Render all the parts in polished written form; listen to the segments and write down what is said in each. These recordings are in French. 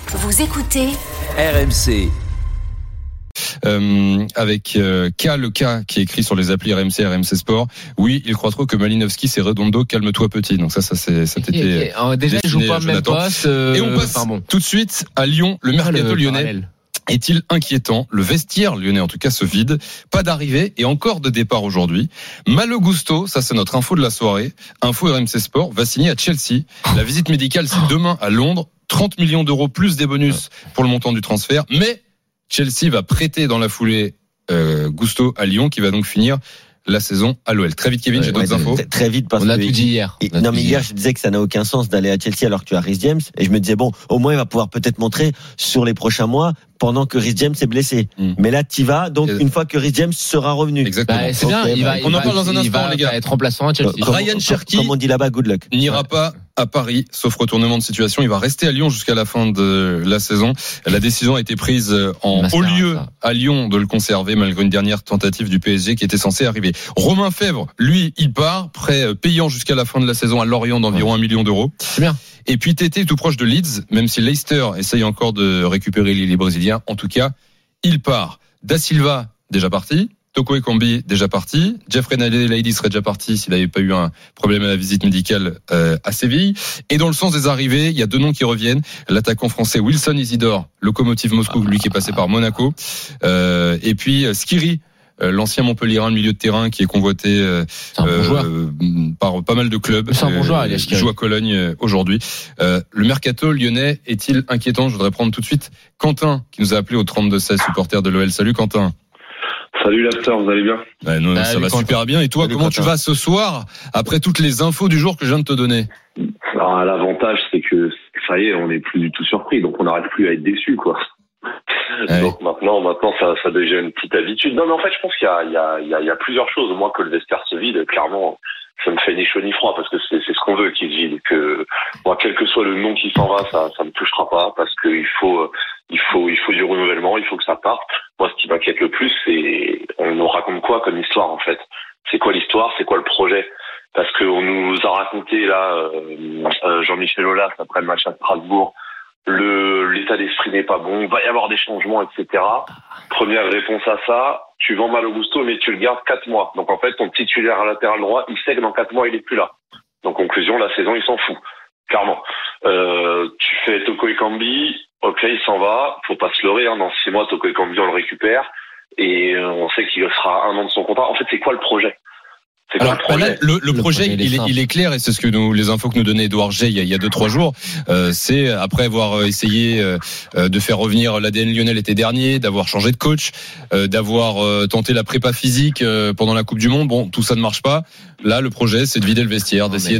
Vous écoutez RMC. Avec le K qui est écrit sur les applis RMC, RMC Sport. Oui, il croit trop que Malinowski c'est Redondo, calme-toi petit. Donc ça t'était déjà il joue pas le même poste. Et on passe tout de suite à Lyon. Le mercato lyonnais parallèle est-il inquiétant? Le vestiaire lyonnais en tout cas se vide. Pas d'arrivée et encore de départ aujourd'hui. Malo Gusto, ça c'est notre info de la soirée. Info RMC Sport va signer à Chelsea. La visite médicale c'est demain à Londres. 30 millions d'euros plus des bonus pour le montant du transfert. Mais Chelsea va prêter dans la foulée Gusto à Lyon, qui va donc finir la saison à l'OL. Très vite, Kevin, j'ai d'autres infos. Très vite, parce on a tout dit hier. Non, mais hier, je disais que ça n'a aucun sens d'aller à Chelsea alors que tu as Reece James. Et je me disais, bon, au moins, il va pouvoir peut-être montrer sur les prochains mois pendant que Reece James est blessé. Mais là, t'y vas, donc une fois que Reece James sera revenu. Exactement. Bah, c'est bien, on en parle dans un instant, les gars. Il va être remplaçant à Chelsea. Ryan Cherki, comme on dit là-bas, good luck. N'ira pas à Paris, sauf retournement de situation. Il va rester à Lyon jusqu'à la fin de la saison. La décision a été prise en haut lieu à Lyon de le conserver malgré une dernière tentative du PSG qui était censée arriver. Romain Fèvre, lui, il part, prêt payant jusqu'à la fin de la saison à Lorient d'environ 1 million d'euros. C'est bien. Et puis Tété tout proche de Leeds, même si Leicester essaye encore de récupérer les Brésiliens. En tout cas, il part. Da Silva, déjà parti. Toko Ekambi, déjà parti. Jeffrey Naledi serait déjà parti s'il n'avait pas eu un problème à la visite médicale à Séville. Et dans le sens des arrivées, il y a deux noms qui reviennent. L'attaquant français Wilson Isidore, Lokomotiv Moscou, lui qui est passé par Monaco. Et puis Skiri, l'ancien Montpellierin de milieu de terrain qui est convoité par pas mal de clubs. C'est un bon joueur, il joue à Cologne aujourd'hui. Le mercato lyonnais est-il inquiétant? Je voudrais prendre tout de suite Quentin qui nous a appelé au 32-16, supporter de l'OL. Salut Quentin. Salut l'after, vous allez bien? Non, ça va super bien. Et toi, salut, comment Quentin, tu vas ce soir après toutes les infos du jour que je viens de te donner? Alors, l'avantage, c'est que ça y est, on n'est plus du tout surpris, donc on n'arrête plus à être déçu, quoi. Ouais. Donc maintenant, ça devient une petite habitude. Non, mais en fait, je pense qu'il y a plusieurs choses. Moi, que le vestiaire se vide, clairement, ça me fait ni chaud ni froid parce que c'est ce qu'on veut qu'il se vide. Que moi, quel que soit le nom qui s'en va, ça me touchera pas parce qu'il faut du renouvellement, il faut que ça parte. Moi, ce qui m'inquiète le plus, c'est on nous raconte quoi comme histoire en fait. C'est quoi l'histoire? C'est quoi le projet? Parce qu'on nous a raconté là, Jean-Michel Aulas après le match à Strasbourg. L'état d'esprit n'est pas bon, va y avoir des changements, etc. Première réponse à ça, tu vends Malo Gusto, mais tu le gardes 4 mois. Donc en fait, ton titulaire à latéral droit, il sait que dans 4 mois, il est plus là. Donc conclusion, la saison, il s'en fout. Clairement. Tu fais Toko Ekambi, ok, il s'en va, faut pas se leurrer, hein. Dans 6 mois, Toko Ekambi, on le récupère, et on sait qu'il sera 1 an de son contrat. En fait, c'est quoi le projet? Alors là, le projet, il est clair et c'est ce que les infos que nous donnait Edouard G il y a 2-3 jours. C'est après avoir essayé de faire revenir l'ADN lyonnais l'été dernier, d'avoir changé de coach, d'avoir tenté la prépa physique pendant la Coupe du Monde. Bon, tout ça ne marche pas. Là, le projet, c'est de vider le vestiaire, d'essayer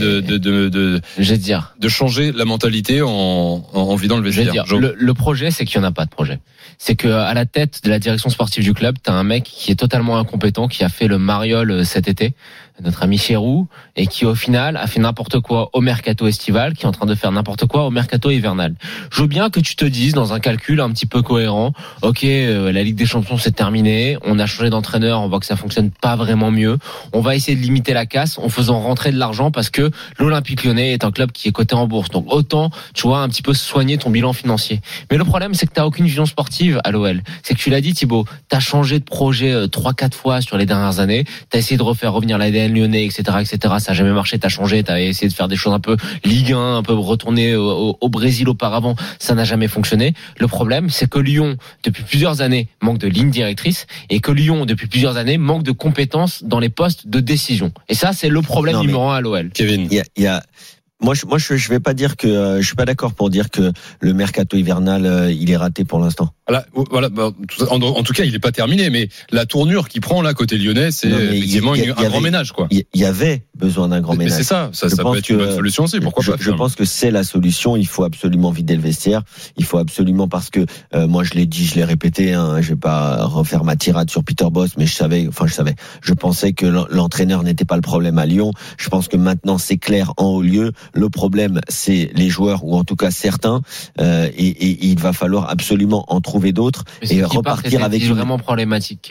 de changer la mentalité en vidant le vestiaire. Le projet, c'est qu'il n'y en a pas de projet. C'est que à la tête de la direction sportive du club, t'as un mec qui est totalement incompétent, qui a fait le mariole cet été, notre ami Chérou, et qui au final a fait n'importe quoi au mercato estival, qui est en train de faire n'importe quoi au mercato hivernal. Je veux bien que tu te dises dans un calcul un petit peu cohérent, ok, la Ligue des Champions c'est terminé, on a changé d'entraîneur, on voit que ça fonctionne pas vraiment mieux, on va essayer de limiter la casse en faisant rentrer de l'argent parce que l'Olympique Lyonnais est un club qui est coté en bourse, donc autant, tu vois, un petit peu soigner ton bilan financier. Mais le problème, c'est que t'as aucune vision sportive à l'OL. C'est que tu l'as dit, Thibaut, t'as changé de projet 3-4 fois sur les dernières années, t'as essayé de refaire revenir l'ADN lyonnais, etc., ça a jamais marché, t'as changé, t'as essayé de faire des choses un peu Ligue 1, un peu retourner au Brésil auparavant, ça n'a jamais fonctionné. Le problème, c'est que Lyon, depuis plusieurs années, manque de ligne directrice, et que Lyon, depuis plusieurs années, manque de compétences dans les postes de décision. Et ça, c'est le problème numéro 1 à l'OL. Kevin. Moi, je vais pas dire que je suis pas d'accord pour dire que le mercato hivernal il est raté pour l'instant. Voilà, en tout cas, il est pas terminé, mais la tournure qu'il prend là côté lyonnais, c'est effectivement un grand ménage, quoi. Il y avait besoin d'un grand ménage. Mais c'est ça peut être une bonne solution aussi. Pourquoi pas? Je pense que c'est la solution. Il faut absolument vider le vestiaire. Il faut absolument parce que moi je l'ai répété. Hein, je vais pas refaire ma tirade sur Peter Bosz, mais je pensais que l'entraîneur n'était pas le problème à Lyon. Je pense que maintenant c'est clair en haut lieu. Le problème, c'est les joueurs, ou en tout cas certains, et il va falloir absolument en trouver d'autres et repartir avec vraiment problématique, Kev.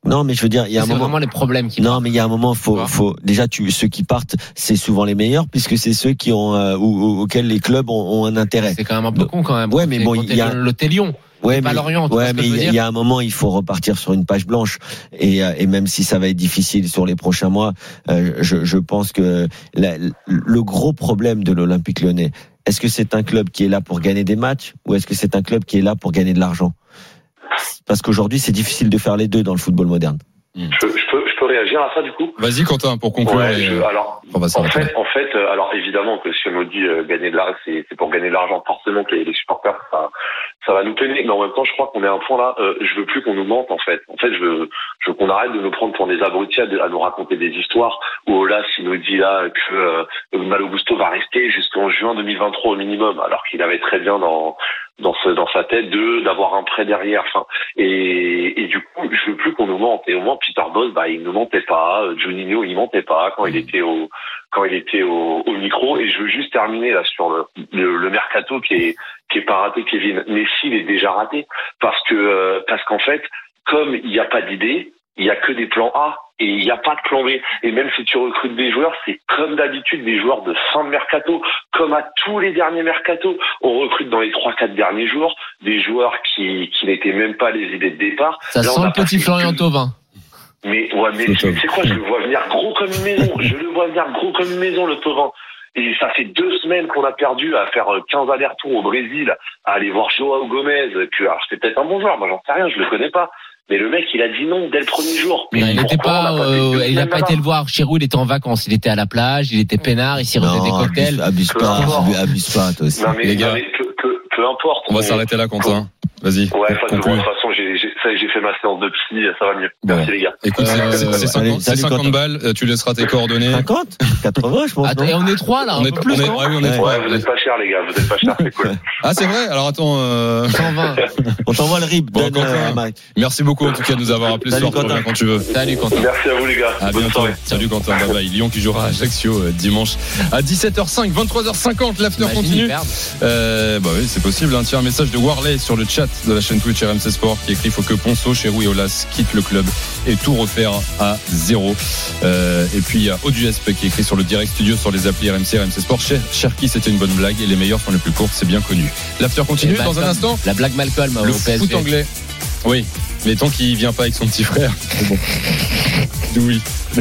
Non, mais je veux dire, il y a un C'est moment. vraiment les problèmes qui. Non, mais il y a un moment, faut déjà ceux qui partent, c'est souvent les meilleurs puisque c'est ceux qui ont auxquels les clubs ont un intérêt. C'est quand même un peu con quand même. Ouais, mais bon, il y a le Lyon. Ouais, pas mais, Lorient, ouais, mais il y a un moment, il faut repartir sur une page blanche. Et même si ça va être difficile sur les prochains mois, je pense que le gros problème de l'Olympique Lyonnais, est-ce que c'est un club qui est là pour gagner des matchs ou est-ce que c'est un club qui est là pour gagner de l'argent? Parce qu'aujourd'hui, c'est difficile de faire les deux dans le football moderne. Je peux réagir à ça du coup. Vas-y Quentin pour conclure. Alors, en fait, alors évidemment que si on nous dit gagner de l'argent, c'est pour gagner de l'argent. Forcément que les supporters, ça va nous peiner. Mais en même temps, je crois qu'on est à un point là. Je veux plus qu'on nous mente en fait. En fait, je veux qu'on arrête de nous prendre pour des abrutis à nous raconter des histoires. Ou là, s'il nous dit là que Malo Gusto va rester jusqu'en juin 2023 au minimum, alors qu'il avait très bien dans sa tête d'avoir un prêt derrière. Enfin, et du coup, je veux plus qu'on nous mente. Et au moins, Peter Bosz, il ne mentait pas. Juninho, il mentait pas quand il était au micro. Et je veux juste terminer là sur le mercato qui est pas raté, Kevin. Mais s'il est déjà raté, parce qu'en fait, comme il n'y a pas d'idée, il y a que des plans A. Et il n'y a pas de plan B. Et même si tu recrutes des joueurs, c'est comme d'habitude des joueurs de fin de mercato. Comme à tous les derniers mercatos, on recrute dans les 3-4 derniers jours des joueurs qui n'étaient même pas les idées de départ. Ça là, sent le petit Florian Thauvin. Mais c'est quoi, je le vois venir gros comme une maison. Je le vois venir gros comme une maison, le Thauvin. Et ça fait 2 semaines qu'on a perdu à faire 15 allers-retours au Brésil, à aller voir Joao Gomez, alors c'est peut-être un bon joueur, moi j'en sais rien, je le connais pas. Mais le mec, il a dit non dès le premier jour. Mais il n'était pas, il n'a pas été le voir. Chirou, il était en vacances, il était à la plage, il était peinard, il sirotait des cocktails. Abuse pas, toi aussi. Non, mais, les gars, peu importe. On va s'arrêter là, Quentin. Vas-y. Ouais, de toute façon, j'ai fait ma séance de psy, ça va mieux. Merci les gars. Écoute, c'est 50 balles, tu laisseras tes coordonnées. 50 80, je pense. Attends, et on est 3 là, un peu plus. On est 3. Vous êtes pas chers les gars, vous êtes pas chers, c'est cool. Ah, c'est vrai? Alors attends, 120. On t'envoie le RIB. Bon, merci beaucoup en tout cas de nous avoir appelé ce soir. Quand tu veux. Salut Quentin. Merci à vous les gars. À bientôt. Salut Quentin. Bye bye. Lyon qui jouera à Ajaccio dimanche à 17h05, 23h50. L'after continue. Bah oui, c'est possible. Tiens, un message de Warley sur le chat de la chaîne Twitch RMC Sport qui écrit: faut que Ponceau, Chérou et Olas quittent le club et tout refaire à zéro. Et puis il y a Auduesp qui écrit sur le direct studio sur les applis RMC Sport: Cherki, c'était une bonne blague et les meilleurs sont les plus courtes, c'est bien connu. L'after continue dans un instant. La blague Malcolm le au PSG. foot anglais. Oui, mais tant qu'il vient pas avec son petit frère. C'est bon. Oui.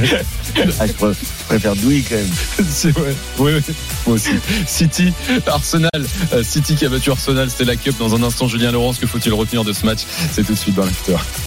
Je préfère Douy quand même. C'est vrai. Oui, moi aussi. City, Arsenal. City qui a battu Arsenal, c'était la Cup. Dans un instant, Julien Laurent, que faut-il retenir de ce match? C'est tout de suite dans l'after.